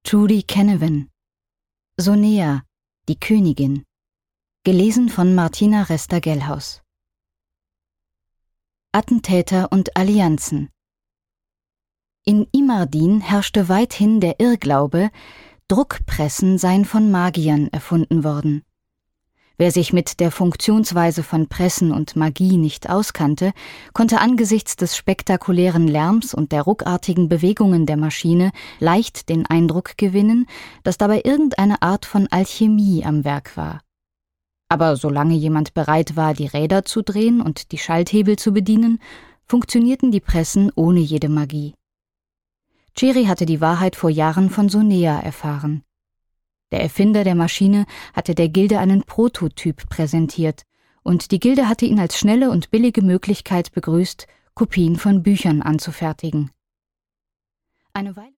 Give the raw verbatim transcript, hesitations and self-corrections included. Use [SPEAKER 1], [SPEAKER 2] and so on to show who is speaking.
[SPEAKER 1] Trudy Canavan. Sonea, die Königin. Gelesen von Martina Resta-Gellhaus. Attentäter und Allianzen. In Imardin herrschte weithin der Irrglaube, Druckpressen seien von Magiern erfunden worden. Wer sich mit der Funktionsweise von Pressen und Magie nicht auskannte, konnte angesichts des spektakulären Lärms und der ruckartigen Bewegungen der Maschine leicht den Eindruck gewinnen, dass dabei irgendeine Art von Alchemie am Werk war. Aber solange jemand bereit war, die Räder zu drehen und die Schalthebel zu bedienen, funktionierten die Pressen ohne jede Magie. Cherry hatte die Wahrheit vor Jahren von Sonea erfahren. Der Erfinder der Maschine hatte der Gilde einen Prototyp präsentiert, und die Gilde hatte ihn als schnelle und billige Möglichkeit begrüßt, Kopien von Büchern anzufertigen. Eine Weile